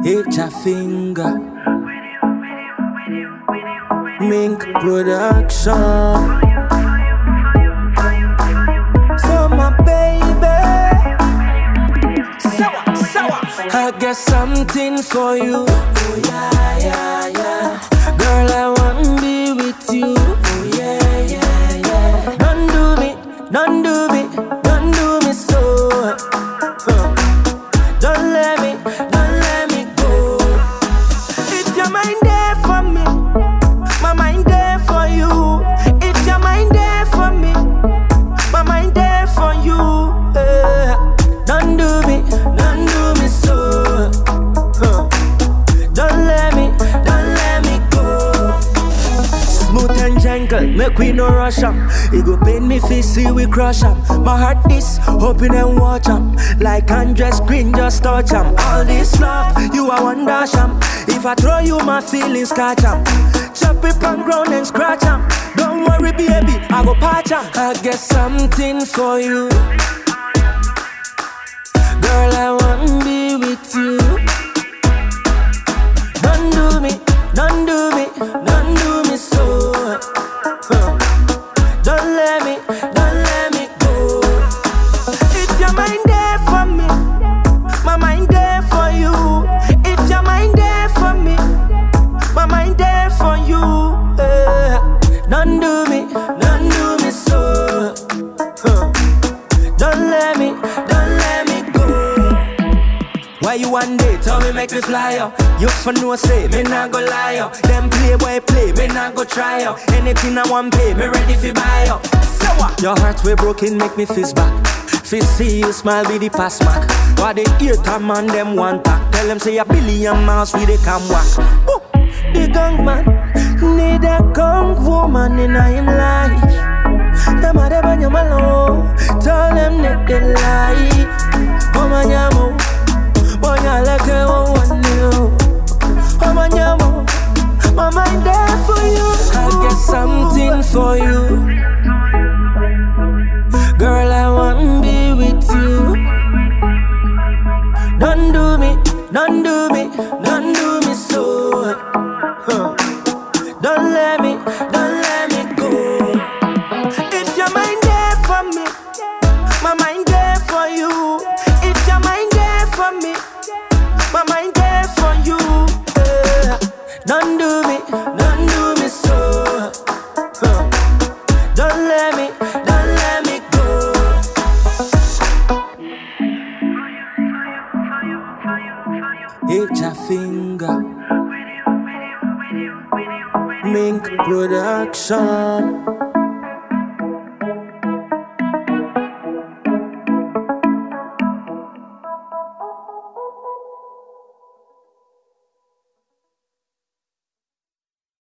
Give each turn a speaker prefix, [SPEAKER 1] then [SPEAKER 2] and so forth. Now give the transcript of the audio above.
[SPEAKER 1] Hit your finger. Mink production. For my baby. Sour. I got something for you. Oh yeah, yeah, yeah. Girl, I wanna be with you. Oh yeah, yeah, yeah. Don't do me so. Don't let me go. If your mind there for me, my mind there for you. If your mind there for me, my mind there for you. Don't do me so. Don't let me go. Smooth and gentle, make we no rush 'em. It go pain me fi see we crush 'em. My heart is open and watch 'em. Like Andres Green, just touch 'em. All this love, you a one dash 'em. If I throw you, my feelings catch 'em. Chop it on ground and scratch 'em. Don't worry, baby, I go patch 'em. I get something for you. Girl, I wanna be with you. Don't do me so. Don't let me go. If your mind there for me, my mind there for you. If your mind there for me, my mind there for you. Don't do me so. Don't let me go. Why you one day tell me make me fly out? You for no say, me not go lie out. Them play, me not go try out. Anything I want pay, me ready fi buy out. So what? Your heart way broken, make me fist back. Fist see you smile with the pass back. Why they hear time man them want tack? Tell them say a billion miles with they come walk. Woo! The gang man need a gang woman in him life. Them a dey bang him alone. Tell them that they lie. Come on, yamo. Boy, I like it one new. Come on, yamo. My mind there for you. I get something for you. Girl, I wanna be with you. Don't do me so. Don't let me go. If your mind there for me, my mind there for you. If your mind there for me, my mind there for you. Don't do me so. Don't let me go. Hit your finger. Mink production.